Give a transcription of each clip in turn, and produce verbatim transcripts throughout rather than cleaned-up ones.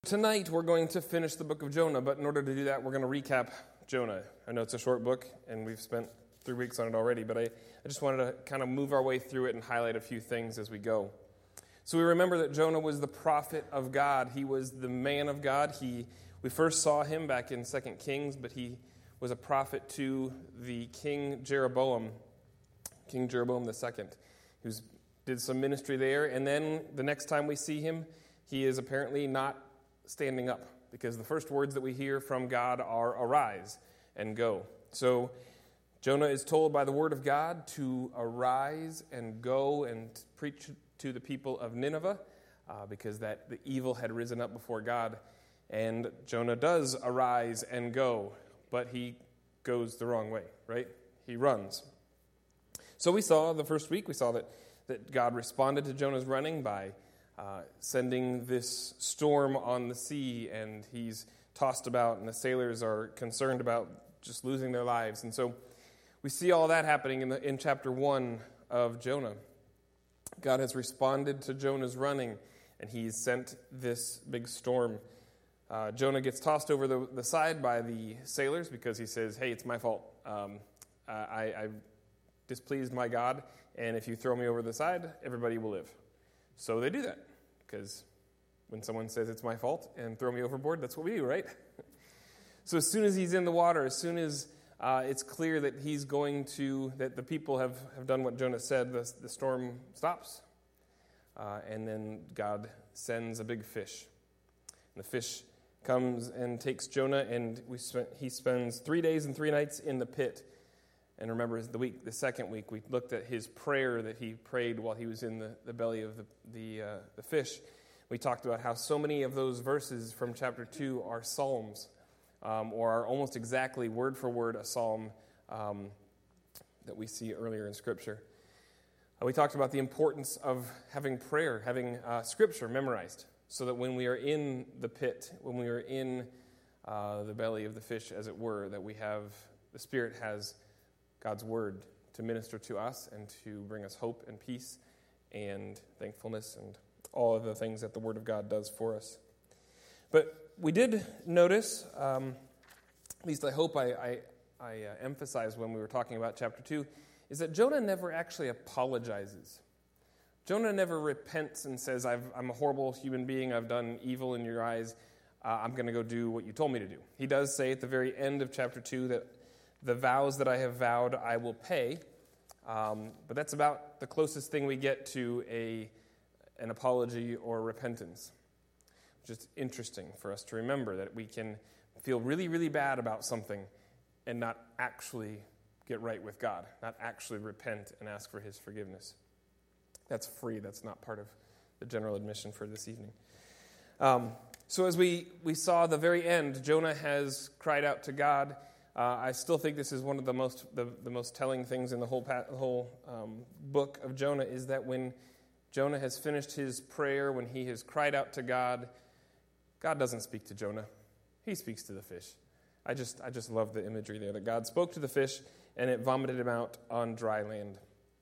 Tonight we're going to finish the book of Jonah, but in order to do that, we're going to recap Jonah. I know it's a short book, and we've spent three weeks on it already, but I, I just wanted to kind of move our way through it and highlight a few things as we go. So we remember that Jonah was the prophet of God. He was the man of God. He we first saw him back in Second Kings, but he was a prophet to the King Jeroboam, King Jeroboam the Second, who did some ministry there. And then the next time we see him, he is apparently not standing up, because the first words that we hear from God are arise and go. So Jonah is told by the word of God to arise and go and preach to the people of Nineveh, uh, because that the evil had risen up before God. And Jonah does arise and go, but he goes the wrong way, right? He runs. So we saw the first week, we saw that, that God responded to Jonah's running by Uh, sending this storm on the sea, and he's tossed about, and the sailors are concerned about just losing their lives. And so we see all that happening in, the, in chapter one of Jonah. God has responded to Jonah's running, and he's sent this big storm. Uh, Jonah gets tossed over the, the side by the sailors because he says, hey, it's my fault. Um, I, I've displeased my God, and if you throw me over the side, everybody will live. So they do that, because when someone says it's my fault and throw me overboard, that's what we do, right? So as soon as he's in the water, as soon as uh, it's clear that he's going to, that the people have, have done what Jonah said, the, the storm stops. Uh, and then God sends a big fish. And the fish comes and takes Jonah, and we spent, he spends three days and three nights in the pit. And remember, the week, the second week, we looked at his prayer that he prayed while he was in the, the belly of the the, uh, the fish. We talked about how so many of those verses from chapter two are psalms, um, or are almost exactly word for word a psalm um, that we see earlier in Scripture. Uh, we talked about the importance of having prayer, having uh, Scripture memorized, so that when we are in the pit, when we are in uh, the belly of the fish, as it were, that we have, the Spirit has God's word to minister to us and to bring us hope and peace and thankfulness and all of the things that the word of God does for us. But we did notice, um, at least I hope I, I, I uh, emphasized when we were talking about chapter two, is that Jonah never actually apologizes. Jonah never repents and says, I've, I'm a horrible human being, I've done evil in your eyes, uh, I'm going to go do what you told me to do. He does say at the very end of chapter two that the vows that I have vowed I will pay, um, but that's about the closest thing we get to a an apology or repentance. Which is interesting for us to remember, that we can feel really, really bad about something and not actually get right with God, not actually repent and ask for his forgiveness. That's free. That's not part of the general admission for this evening. Um, so as we, we saw the very end, Jonah has cried out to God. Uh, I still think this is one of the most the, the most telling things in the whole pa- the whole um, book of Jonah, is that when Jonah has finished his prayer, when he has cried out to God, God doesn't speak to Jonah. He speaks to the fish. I just I just love the imagery there, that God spoke to the fish and it vomited him out on dry land.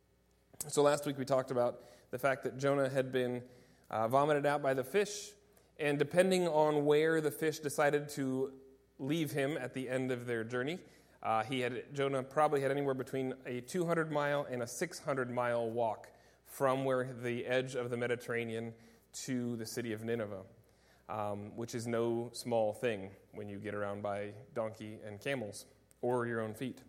So last week we talked about the fact that Jonah had been uh, vomited out by the fish, and depending on where the fish decided to leave him at the end of their journey, uh, he had Jonah probably had anywhere between a two hundred mile and a six hundred mile walk from where the edge of the Mediterranean to the city of Nineveh, um, which is no small thing when you get around by donkey and camels or your own feet.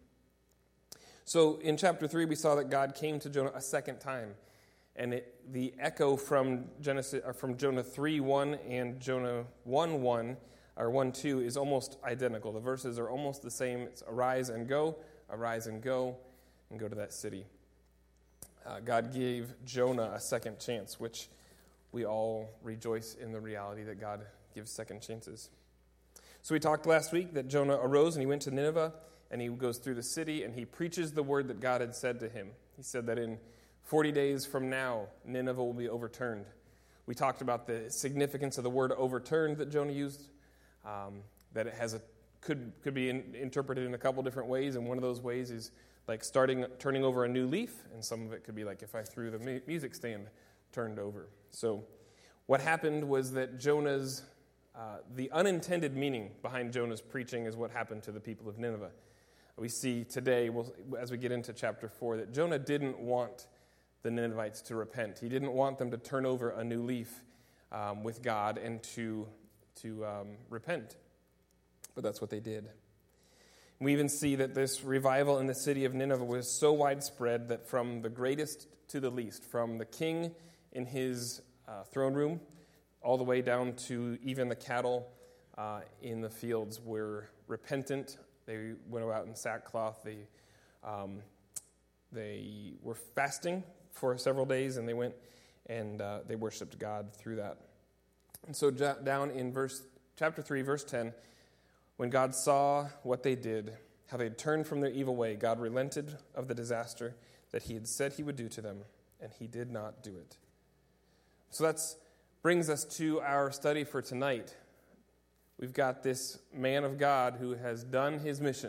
So in chapter three, we saw that God came to Jonah a second time, and it, the echo from Genesis, or from Jonah three one and Jonah one one. Or one two is almost identical. The verses are almost the same. It's arise and go, arise and go, and go to that city. Uh, God gave Jonah a second chance, which we all rejoice in the reality that God gives second chances. So we talked last week that Jonah arose and he went to Nineveh, and he goes through the city and he preaches the word that God had said to him. He said that in forty days from now, Nineveh will be overturned. We talked about the significance of the word overturned that Jonah used. Um, that it has a could could be in, interpreted in a couple different ways, and one of those ways is like starting turning over a new leaf, and some of it could be like if I threw the mu- music stand turned over. So what happened was that Jonah's uh, the unintended meaning behind Jonah's preaching is what happened to the people of Nineveh. We see today, we'll, as we get into chapter four, that Jonah didn't want the Ninevites to repent. He didn't want them to turn over a new leaf um, with God and to, to um, repent. But that's what they did. We even see that this revival in the city of Nineveh was so widespread that from the greatest to the least, from the king in his uh, throne room all the way down to even the cattle uh, in the fields were repentant. They went out in sackcloth. They um, they were fasting for several days, and they went and uh, they worshipped God through that. And so down in verse chapter three, verse ten, when God saw what they did, how they had turned from their evil way, God relented of the disaster that he had said he would do to them, and he did not do it. So that brings us to our study for tonight. We've got this man of God who has done his mission,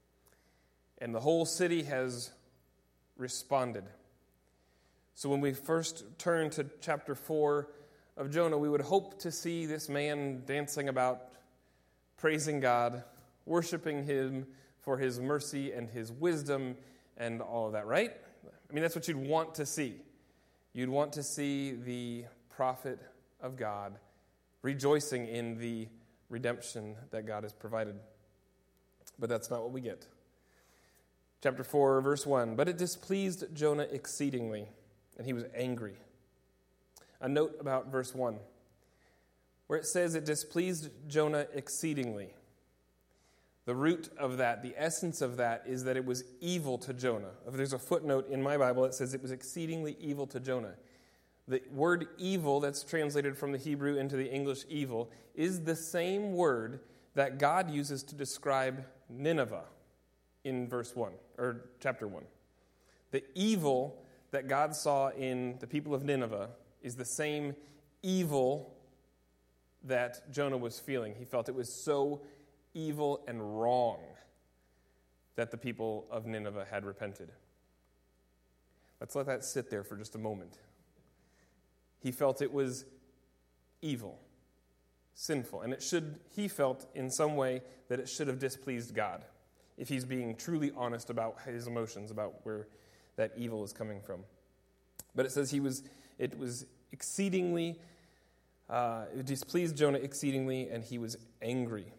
and the whole city has responded. So when we first turn to chapter four of Jonah, we would hope to see this man dancing about, praising God, worshiping him for his mercy and his wisdom and all of that, right? I mean, that's what you'd want to see. You'd want to see the prophet of God rejoicing in the redemption that God has provided. But that's not what we get. Chapter four, verse one, but it displeased Jonah exceedingly, and he was angry. A note about verse one, where it says it displeased Jonah exceedingly. The root of that, the essence of that, is that it was evil to Jonah. There's a footnote in my Bible that says it was exceedingly evil to Jonah. The word evil that's translated from the Hebrew into the English evil is the same word that God uses to describe Nineveh in verse one, or chapter one. The evil that God saw in the people of Nineveh is the same evil that Jonah was feeling. He felt it was so evil and wrong that the people of Nineveh had repented. Let's let that sit there for just a moment. He felt it was evil, sinful, and it should, he felt in some way that it should have displeased God, if he's being truly honest about his emotions, about where that evil is coming from. But it says he was, it was exceedingly, uh, it displeased Jonah exceedingly, and he was angry.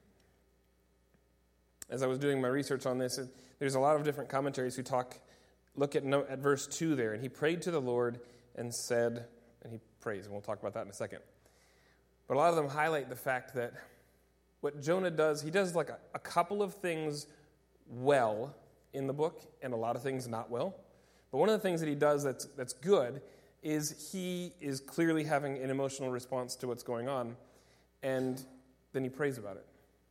As I was doing my research on this, there's a lot of different commentaries who talk, look at, at verse two there, and he prayed to the Lord and said, and he prays, and we'll talk about that in a second. But a lot of them highlight the fact that what Jonah does, he does like a, a couple of things well in the book, and a lot of things not well. But one of the things that he does that's that's good is he is clearly having an emotional response to what's going on, and then he prays about it.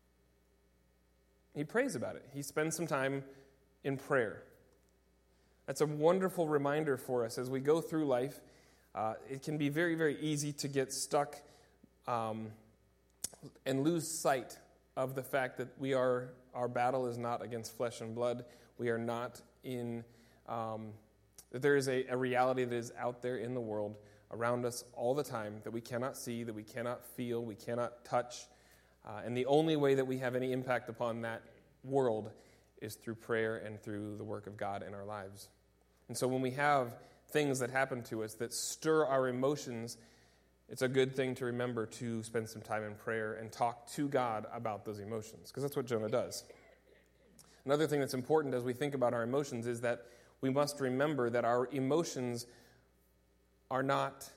He prays about it. He spends some time in prayer. That's a wonderful reminder for us as we go through life. Uh, it can be very, very easy to get stuck um, and lose sight of the fact that we are, our battle is not against flesh and blood. We are not in, um, that there is a, a reality that is out there in the world around us all the time that we cannot see, that we cannot feel, we cannot touch. Uh, and the only way that we have any impact upon that world is through prayer and through the work of God in our lives. And so when we have things that happen to us that stir our emotions, it's a good thing to remember to spend some time in prayer and talk to God about those emotions, because that's what Jonah does. Another thing that's important as we think about our emotions is that we must remember that our emotions are not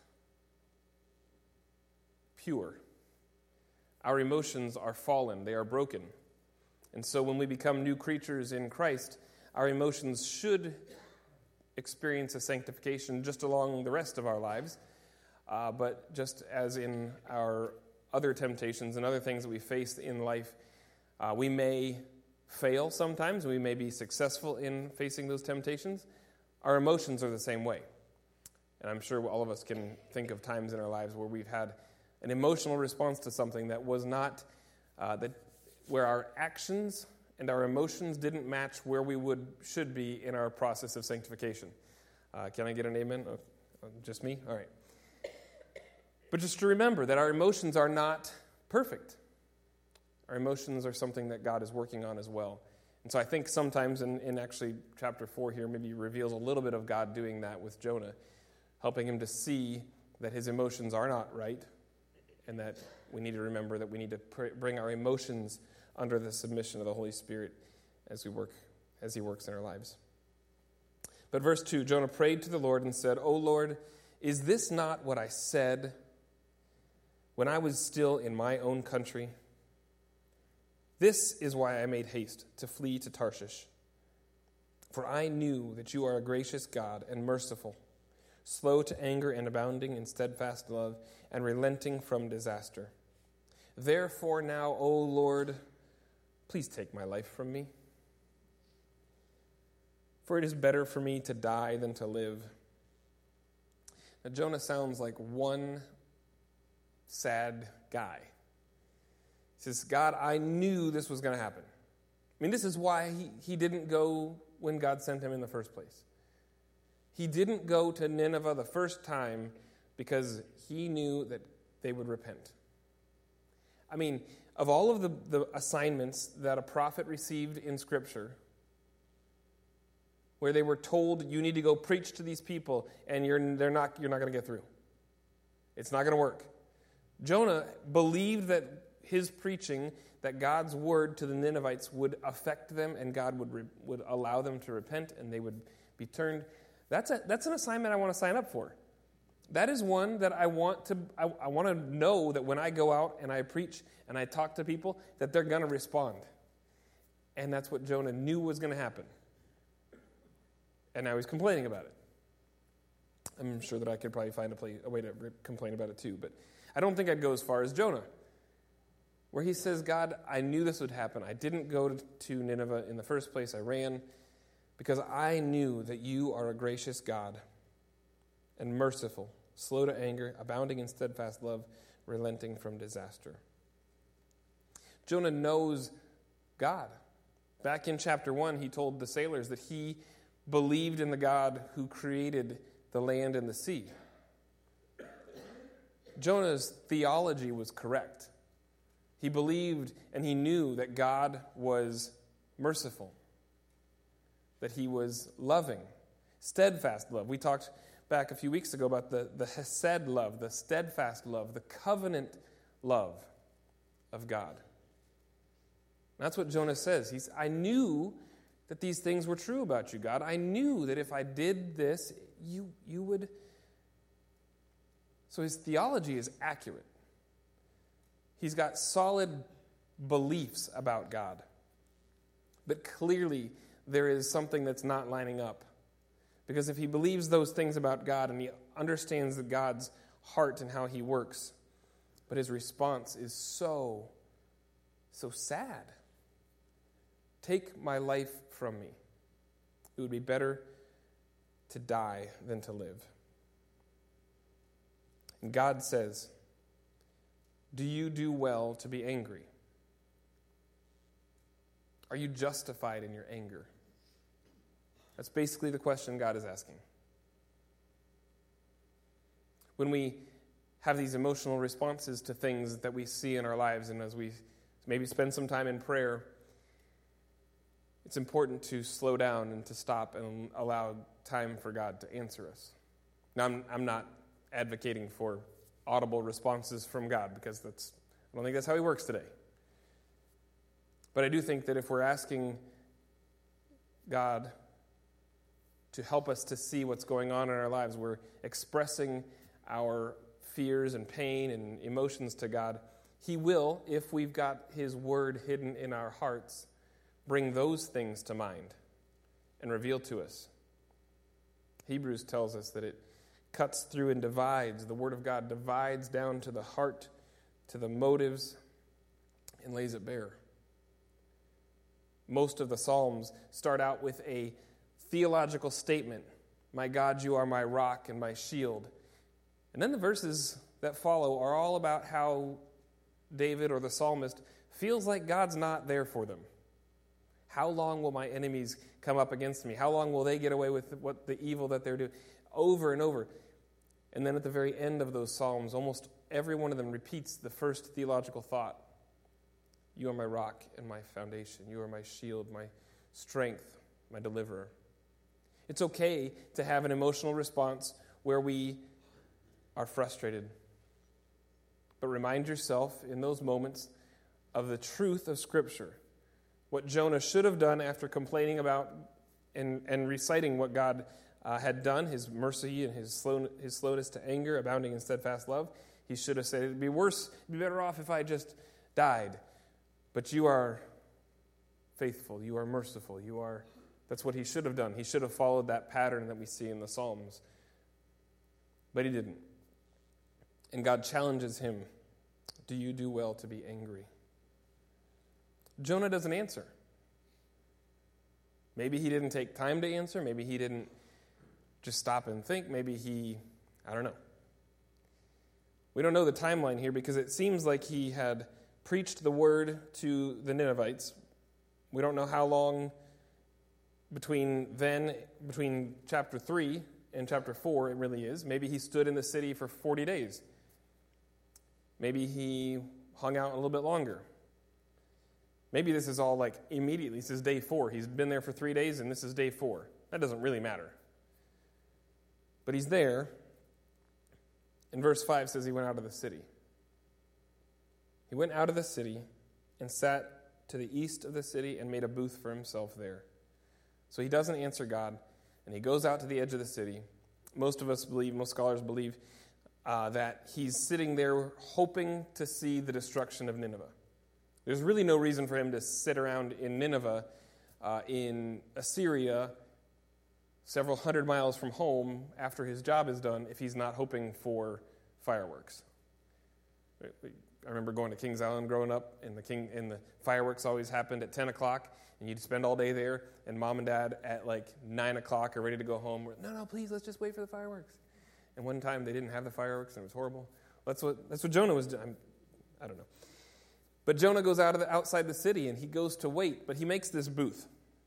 pure. Our emotions are fallen. They are broken. And so when we become new creatures in Christ, our emotions should experience a sanctification just along the rest of our lives. Uh, but just as in our other temptations and other things that we face in life, uh, we may fail sometimes. We may be successful in facing those temptations. Our emotions are the same way. And I'm sure all of us can think of times in our lives where we've had an emotional response to something that was not, uh, that where our actions and our emotions didn't match where we would should be in our process of sanctification. Uh, can I get an amen? Oh, just me? All right. But just to remember that our emotions are not perfect. Our emotions are something that God is working on as well. And so I think sometimes in, in actually chapter four here maybe reveals a little bit of God doing that with Jonah, helping him to see that his emotions are not right, and that we need to remember that we need to pr- bring our emotions under the submission of the Holy Spirit as we work, as he works in our lives. But verse two, Jonah prayed to the Lord and said, "O Lord, is this not what I said when I was still in my own country? This is why I made haste to flee to Tarshish. For I knew that you are a gracious God and merciful, slow to anger and abounding in steadfast love, and relenting from disaster. Therefore now, O Lord, please take my life from me. For it is better for me to die than to live." Now, Jonah sounds like one sad guy. He says, God, I knew this was going to happen. I mean, this is why he, he didn't go when God sent him in the first place. He didn't go to Nineveh the first time because he knew that they would repent. I mean, of all of the, the assignments that a prophet received in Scripture, where they were told, you need to go preach to these people, and you're, they're not, you're not going to get through. It's not going to work. Jonah believed that his preaching, that God's word to the Ninevites would affect them, and God would re, would allow them to repent, and they would be turned. That's a, that's an assignment I want to sign up for. That is one that I want to I, I want to know that when I go out and I preach and I talk to people, that they're going to respond. And that's what Jonah knew was going to happen. And now he's complaining about it. I'm sure that I could probably find a, play, a way to re- complain about it too, but I don't think I'd go as far as Jonah, where he says, God, I knew this would happen. I didn't go to, to Nineveh in the first place. I ran because I knew that you are a gracious God and merciful, slow to anger, abounding in steadfast love, relenting from disaster. Jonah knows God. Back in chapter one, he told the sailors that he believed in the God who created the land and the sea. Jonah's theology was correct. He believed and he knew that God was merciful, that he was loving, steadfast love. We talked back a few weeks ago about the, the hesed love, the steadfast love, the covenant love of God. That's what Jonah says. He's, I knew that these things were true about you, God. I knew that if I did this, you, you would... So his theology is accurate. He's got solid beliefs about God. But clearly, there is something that's not lining up. Because if he believes those things about God and he understands the God's heart and how he works, but his response is so, so sad. Take my life from me. It would be better to die than to live. And God says, do you do well to be angry? Are you justified in your anger? That's basically the question God is asking. When we have these emotional responses to things that we see in our lives, and as we maybe spend some time in prayer, it's important to slow down and to stop and allow time for God to answer us. Now, I'm, I'm not advocating for audible responses from God, because that's I don't think that's how he works today. But I do think that if we're asking God to help us to see what's going on in our lives, we're expressing our fears and pain and emotions to God, he will, if we've got his word hidden in our hearts, bring those things to mind and reveal to us. Hebrews tells us that it cuts through and divides. The word of God divides down to the heart, to the motives, and lays it bare. Most of the Psalms start out with a theological statement. My God, you are my rock and my shield. And then the verses that follow are all about how David or the psalmist feels like God's not there for them. How long will my enemies come up against me? How long will they get away with what the evil that they're doing? Over and over. And then at the very end of those Psalms, almost every one of them repeats the first theological thought. You are my rock and my foundation. You are my shield, my strength, my deliverer. It's okay to have an emotional response where we are frustrated. But remind yourself in those moments of the truth of Scripture. What Jonah should have done after complaining about and, and reciting what God uh, had done, his mercy and his, slow, his slowness to anger, abounding in steadfast love. He should have said, it'd be worse, it'd be better off if I just died. But you are faithful, you are merciful, you are... That's what he should have done. He should have followed that pattern that we see in the Psalms. But he didn't. And God challenges him, do you do well to be angry? Jonah doesn't answer. Maybe he didn't take time to answer. Maybe he didn't just stop and think. Maybe he, I don't know. We don't know the timeline here because it seems like he had preached the word to the Ninevites. We don't know how long between then, between chapter three and chapter four it really is. Maybe he stood in the city for forty days. Maybe he hung out a little bit longer. Maybe this is all like immediately. This is day four. He's been there for three days, and this is day four. That doesn't really matter. But he's there. And verse five says he went out of the city. He went out of the city and sat to the east of the city and made a booth for himself there. So he doesn't answer God, and he goes out to the edge of the city. Most of us believe, most scholars believe, uh, that he's sitting there hoping to see the destruction of Nineveh. There's really no reason for him to sit around in Nineveh, uh, in Assyria, several hundred miles from home after his job is done if he's not hoping for fireworks. I remember going to Kings Island growing up, and the king and the fireworks always happened at ten o'clock, and you'd spend all day there, and mom and dad at like nine o'clock are ready to go home. We're, no, no, please, let's just wait for the fireworks. And one time they didn't have the fireworks, and it was horrible. That's what that's what Jonah was doing. I don't know. But Jonah goes out of the, outside the city, and he goes to wait, but he makes this booth.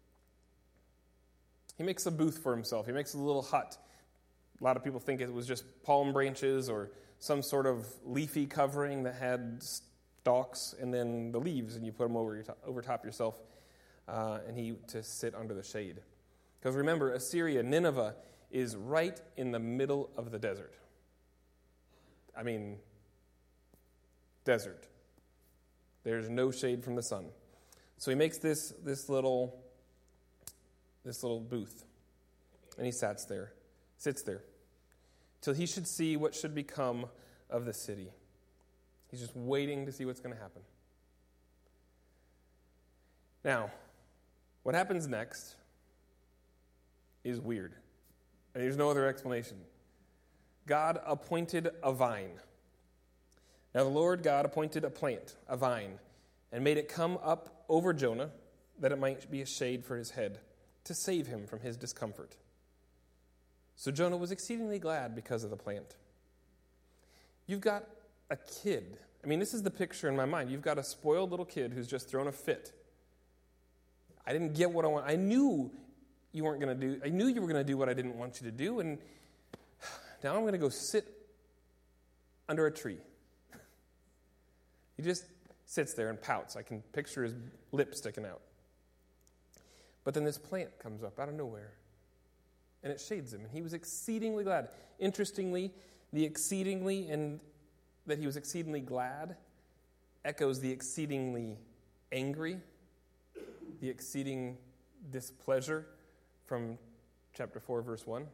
He makes a booth for himself. He makes a little hut. A lot of people think it was just palm branches or some sort of leafy covering that had stalks and then the leaves, and you put them over your top, over top yourself, uh, and he to sit under the shade. Because remember, Assyria, Nineveh, is right in the middle of the desert. I mean, desert. There's no shade from the sun. So he makes this this little this little booth, and he sits there, sits there, till he should see what should become of the city. He's just waiting to see what's going to happen. Now, what happens next is weird. And there's no other explanation. God appointed a vine. Now the Lord God appointed a plant, a vine, and made it come up over Jonah, that it might be a shade for his head, to save him from his discomfort. So Jonah was exceedingly glad because of the plant. You've got a kid. I mean, this is the picture in my mind. You've got a spoiled little kid who's just thrown a fit. I didn't get what I want. I knew you weren't going to do, I knew you were going to do what I didn't want you to do, and now I'm going to go sit under a tree. He just sits there and pouts. I can picture his lip sticking out. But then this plant comes up out of nowhere, and it shades him, and he was exceedingly glad. Interestingly, the exceedingly and that he was exceedingly glad echoes the exceedingly angry, the exceeding displeasure from chapter four, verse one.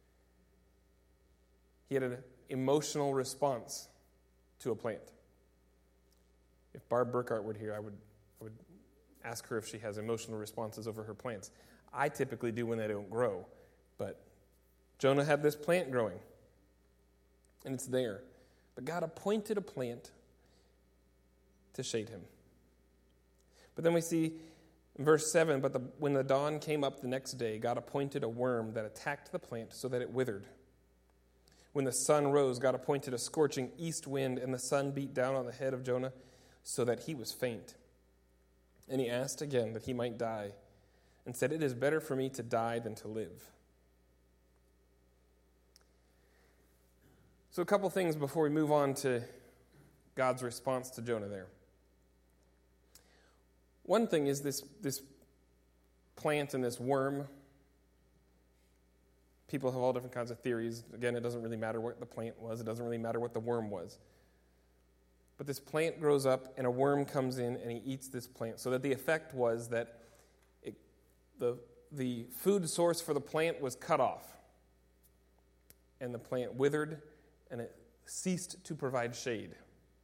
He had an emotional response to a plant. If Barb Burkhart were here, I would, I would ask her if she has emotional responses over her plants. I typically do when they don't grow, but Jonah had this plant growing, and it's there. But God appointed a plant to shade him. But then we see in verse seven, but the, when the dawn came up the next day, God appointed a worm that attacked the plant so that it withered. When the sun rose, God appointed a scorching east wind, and the sun beat down on the head of Jonah so that he was faint. And he asked again that he might die, and said, "It is better for me to die than to live." So a couple things before we move on to God's response to Jonah there. One thing is this, this plant and this worm. People have all different kinds of theories. Again, it doesn't really matter what the plant was. It doesn't really matter what the worm was. But this plant grows up, and a worm comes in, and he eats this plant. So that the effect was that it, the, the food source for the plant was cut off. And the plant withered, and it ceased to provide shade.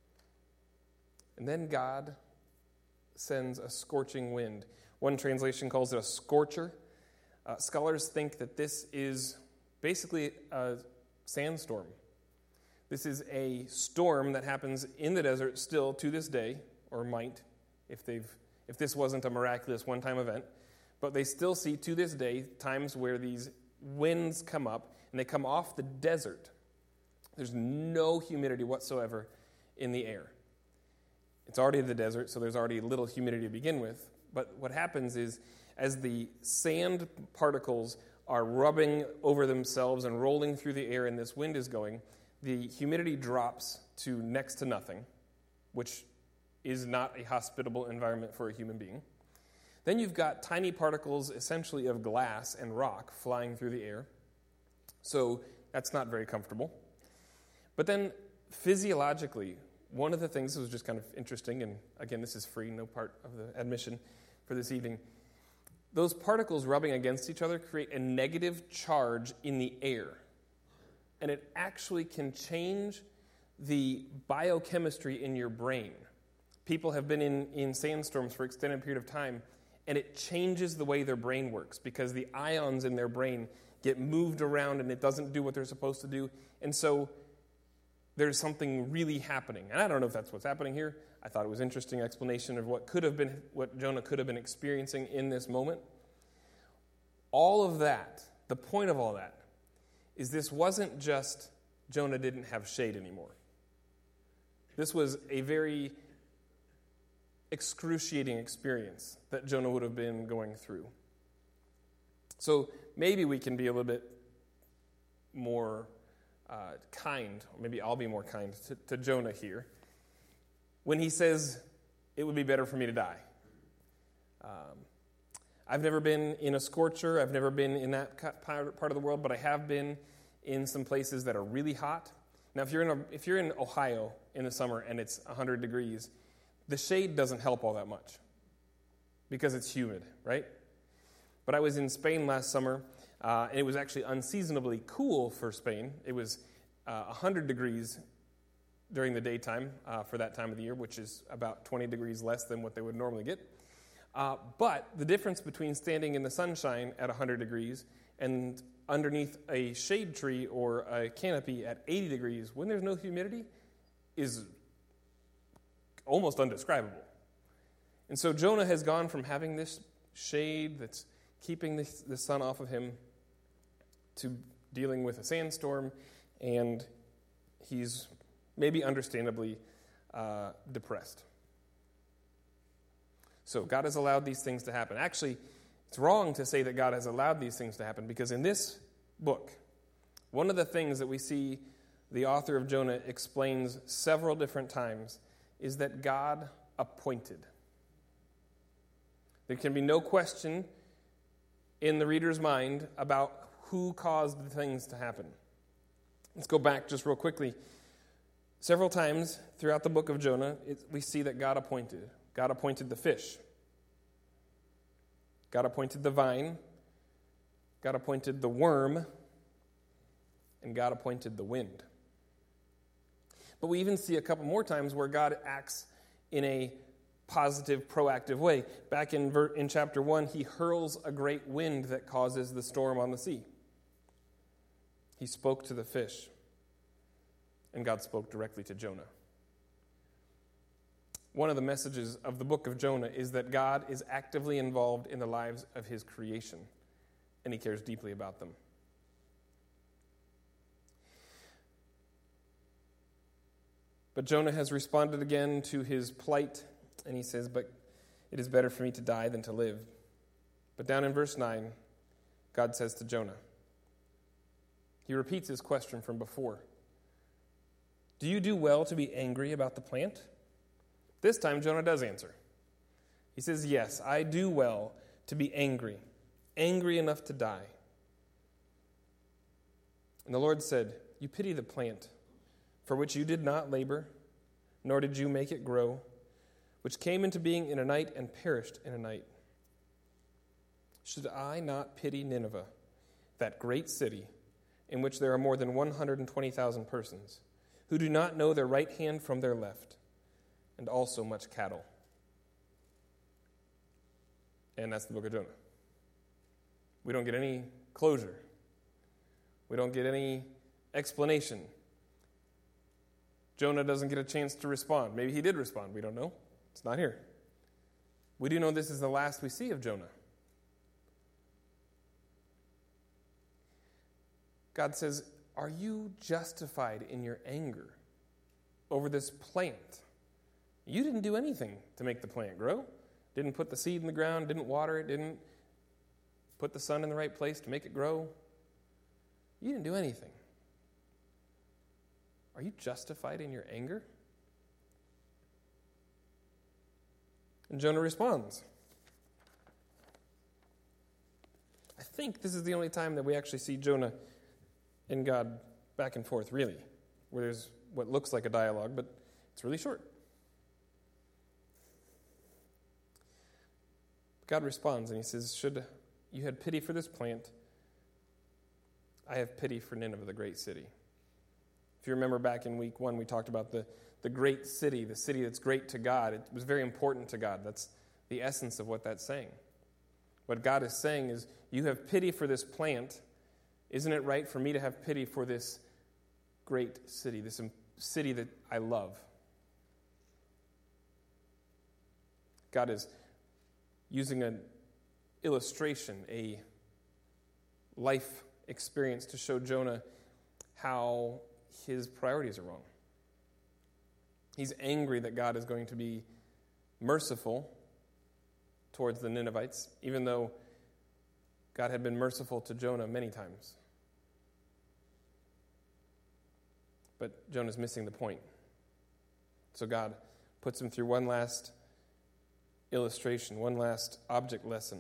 And then God sends a scorching wind. One translation calls it a scorcher. Uh, scholars think that this is basically a sandstorm. This is a storm that happens in the desert still to this day, or might, if they've if this wasn't a miraculous one-time event. But they still see to this day times where these winds come up, and they come off the desert. There's no humidity whatsoever in the air. It's already the desert, so there's already little humidity to begin with. But what happens is, as the sand particles are rubbing over themselves and rolling through the air and this wind is going, the humidity drops to next to nothing, which is not a hospitable environment for a human being. Then you've got tiny particles, essentially of glass and rock, flying through the air. So that's not very comfortable. But then physiologically, one of the things that was just kind of interesting, and again, this is free, no part of the admission for this evening, those particles rubbing against each other create a negative charge in the air. And it actually can change the biochemistry in your brain. People have been in, in sandstorms for an extended period of time, and it changes the way their brain works because the ions in their brain get moved around and it doesn't do what they're supposed to do. And so there's something really happening. And I don't know if that's what's happening here. I thought it was an interesting explanation of what could have been, what Jonah could have been experiencing in this moment. All of that, the point of all that, is this wasn't just Jonah didn't have shade anymore. This was a very excruciating experience that Jonah would have been going through. So maybe we can be a little bit more uh, kind, or maybe I'll be more kind to, to Jonah here, when he says, it would be better for me to die. Um, I've never been in a scorcher. I've never been in that part of the world, but I have been in some places that are really hot. Now, if you're in a, if you're in Ohio in the summer and it's one hundred degrees, the shade doesn't help all that much because it's humid, right? But I was in Spain last summer, uh, and it was actually unseasonably cool for Spain. It was uh, one hundred degrees during the daytime uh, for that time of the year, which is about twenty degrees less than what they would normally get. Uh, but the difference between standing in the sunshine at one hundred degrees and underneath a shade tree or a canopy at eighty degrees when there's no humidity is almost undescribable. And so Jonah has gone from having this shade that's keeping the, the sun off of him to dealing with a sandstorm, and he's maybe understandably uh, depressed. So God has allowed these things to happen. Actually, it's wrong to say that God has allowed these things to happen, because in this book, one of the things that we see the author of Jonah explains several different times is that God appointed. There can be no question in the reader's mind about who caused the things to happen. Let's go back just real quickly. Several times throughout the book of Jonah, it, we see that God appointed. God appointed the fish. God appointed the vine. God appointed the worm. And God appointed the wind. But we even see a couple more times where God acts in a positive, proactive way. Back in, ver- in chapter one, he hurls a great wind that causes the storm on the sea. He spoke to the fish. And God spoke directly to Jonah. One of the messages of the book of Jonah is that God is actively involved in the lives of his creation, and he cares deeply about them. But Jonah has responded again to his plight, and he says, but it is better for me to die than to live. But down in verse nine, God says to Jonah, he repeats his question from before. Do you do well to be angry about the plant?" This time Jonah does answer. He says, "Yes, I do well to be angry, angry enough to die." And the Lord said, "You pity the plant, for which you did not labor, nor did you make it grow, which came into being in a night and perished in a night. Should I not pity Nineveh, that great city, in which there are more than one hundred twenty thousand persons, who do not know their right hand from their left, and also much cattle?" And that's the book of Jonah. We don't get any closure. We don't get any explanation. Jonah doesn't get a chance to respond. Maybe he did respond. We don't know. It's not here. We do know this is the last we see of Jonah. God says, "Are you justified in your anger over this plant? You didn't do anything to make the plant grow. Didn't put the seed in the ground, didn't water it, didn't put the sun in the right place to make it grow. You didn't do anything. Are you justified in your anger?" And Jonah responds. I think this is the only time that we actually see Jonah and God back and forth, really, where there's what looks like a dialogue, but it's really short. God responds and he says, "Should you had pity for this plant, I have pity for Nineveh, the great city." If you remember back in week one, we talked about the, the great city, the city that's great to God. It was very important to God. That's the essence of what that's saying. What God is saying is, you have pity for this plant. Isn't it right for me to have pity for this great city, this city that I love? God is using an illustration, a life experience to show Jonah how his priorities are wrong. He's angry that God is going to be merciful towards the Ninevites, even though God had been merciful to Jonah many times. But Jonah's missing the point. So God puts him through one last illustration, one last object lesson.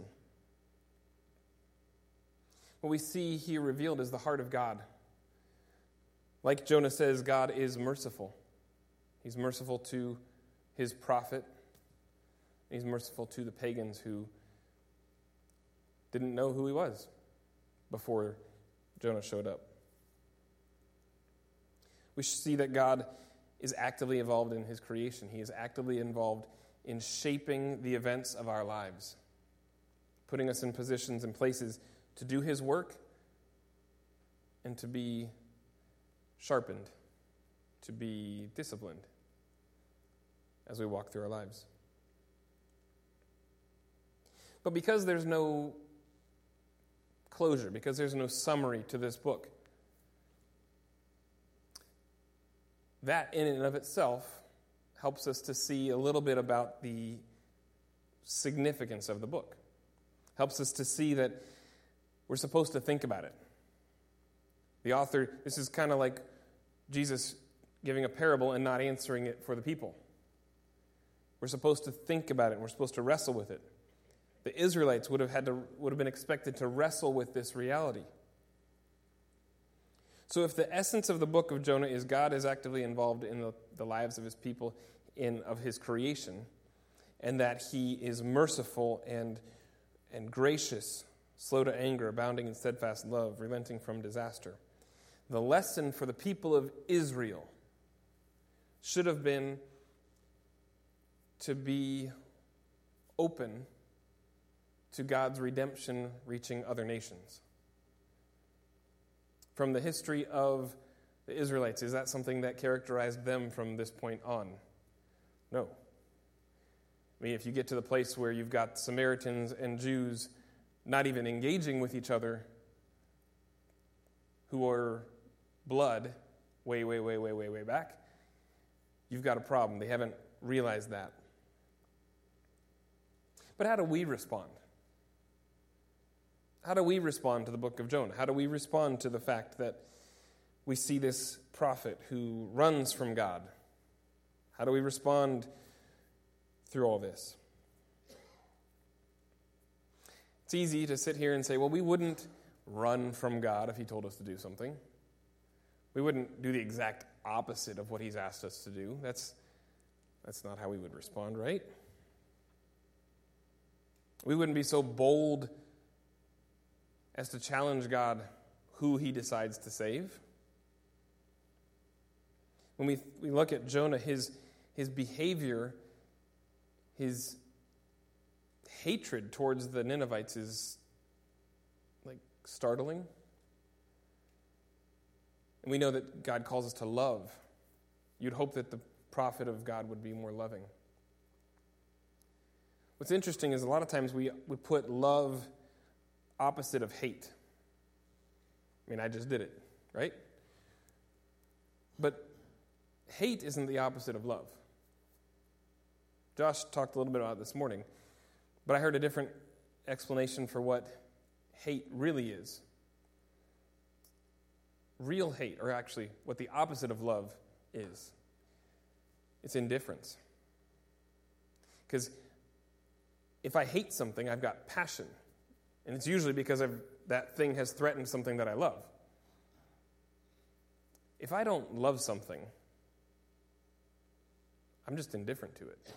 What we see here revealed is the heart of God. Like Jonah says, God is merciful. He's merciful to his prophet. He's merciful to the pagans who didn't know who he was before Jonah showed up. We see that God is actively involved in his creation. He is actively involved in shaping the events of our lives, putting us in positions and places to do his work and to be sharpened, to be disciplined as we walk through our lives. But because there's no closure, because there's no summary to this book, that in and of itself helps us to see a little bit about the significance of the book. Helps us to see that we're supposed to think about it. The author, this is kind of like Jesus giving a parable and not answering it for the people. We're supposed to think about it, and we're supposed to wrestle with it. The Israelites would have had to would have been expected to wrestle with this reality. So if the essence of the book of Jonah is God is actively involved in the, the lives of his people, in of his creation, and that he is merciful and, and gracious, slow to anger, abounding in steadfast love, relenting from disaster, the lesson for the people of Israel should have been to be open to God's redemption reaching other nations. From the history of the Israelites, is that something that characterized them from this point on? No. I mean, if you get to the place where you've got Samaritans and Jews not even engaging with each other, who are blood way, way, way, way, way, way back, you've got a problem. They haven't realized that. But how do we respond? How do we respond to the book of Jonah? How do we respond to the fact that we see this prophet who runs from God. How do we respond through all this? It's easy to sit here and say, well, we wouldn't run from God if he told us to do something. We wouldn't do the exact opposite of what he's asked us to do. That's, that's not how we would respond, right? We wouldn't be so bold as to challenge God who he decides to save. When we, we look at Jonah, his, his behavior, his hatred towards the Ninevites is like startling. And we know that God calls us to love. You'd hope that the prophet of God would be more loving. What's interesting is a lot of times we, we put love opposite of hate. I mean, I just did it, right? But hate isn't the opposite of love. Josh talked a little bit about it this morning, but I heard a different explanation for what hate really is. Real hate, or actually what the opposite of love is, it's indifference. Because if I hate something, I've got passion. And it's usually because I've, that thing has threatened something that I love. If I don't love something, I'm just indifferent to it.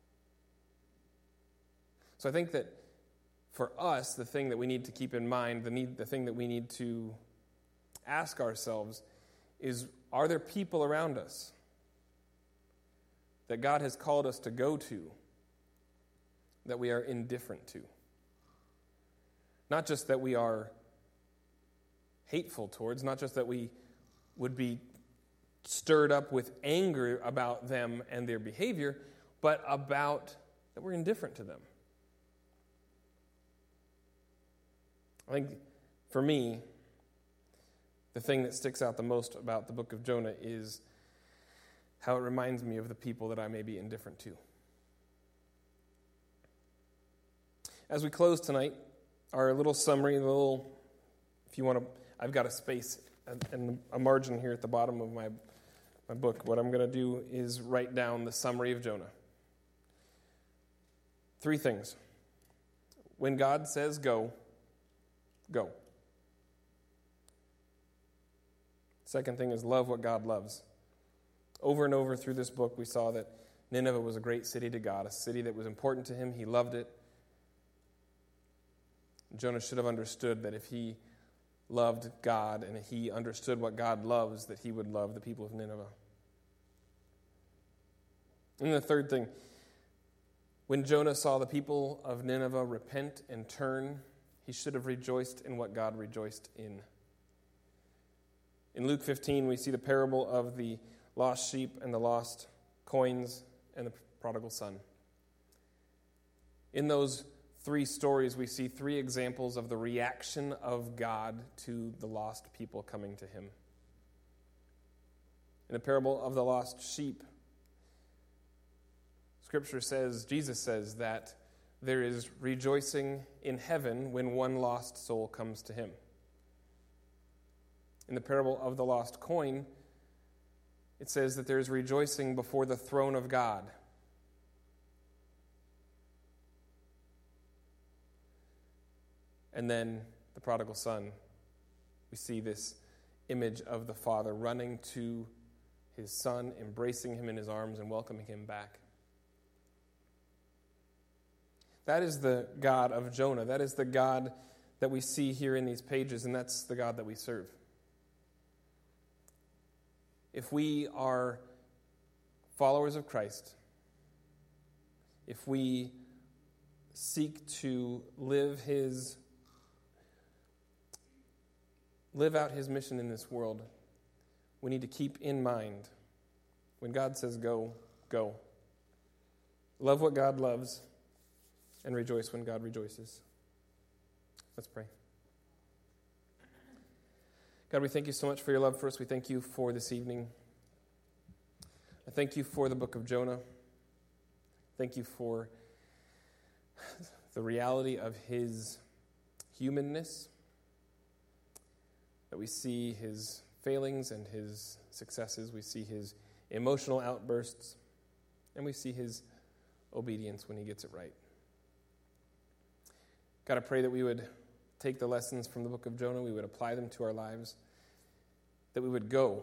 So I think that for us, the thing that we need to keep in mind, the need, the thing that we need to ask ourselves is, are there people around us that God has called us to go to that we are indifferent to? Not just that we are hateful towards, not just that we would be stirred up with anger about them and their behavior, but about that we're indifferent to them. I think, for me, the thing that sticks out the most about the book of Jonah is how it reminds me of the people that I may be indifferent to. As we close tonight, our little summary, a little, if you want to, I've got a space and a margin here at the bottom of my, my book. What I'm going to do is write down the summary of Jonah. Three things. When God says go, go. Second thing is love what God loves. Over and over through this book, we saw that Nineveh was a great city to God, a city that was important to him. He loved it. Jonah should have understood that if he loved God and he understood what God loves, that he would love the people of Nineveh. And the third thing, when Jonah saw the people of Nineveh repent and turn, he should have rejoiced in what God rejoiced in. In Luke fifteen, we see the parable of the lost sheep and the lost coins and the prodigal son. In those three stories, we see three examples of the reaction of God to the lost people coming to him. In the parable of the lost sheep, Scripture says, Jesus says that there is rejoicing in heaven when one lost soul comes to him. In the parable of the lost coin, it says that there is rejoicing before the throne of God. And then the prodigal son, we see this image of the father running to his son, embracing him in his arms and welcoming him back. That is the God of Jonah. That is the God that we see here in these pages, and that's the God that we serve. If we are followers of Christ, if we seek to live his live out his mission in this world, we need to keep in mind when God says go, go. Love what God loves and rejoice when God rejoices. Let's pray. God, we thank you so much for your love for us. We thank you for this evening. I thank you for the book of Jonah. Thank you for the reality of his humanness, that we see his failings and his successes. We see his emotional outbursts, and we see his obedience when he gets it right. God, I pray that we would take the lessons from the book of Jonah, we would apply them to our lives, that we would go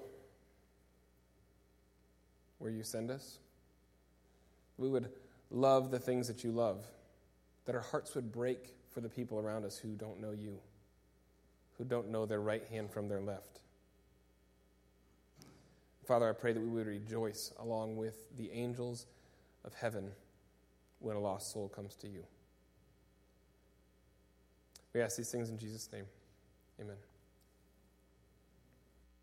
where you send us. We would love the things that you love, that our hearts would break for the people around us who don't know you, who don't know their right hand from their left. Father, I pray that we would rejoice along with the angels of heaven when a lost soul comes to you. We ask these things in Jesus' name. Amen.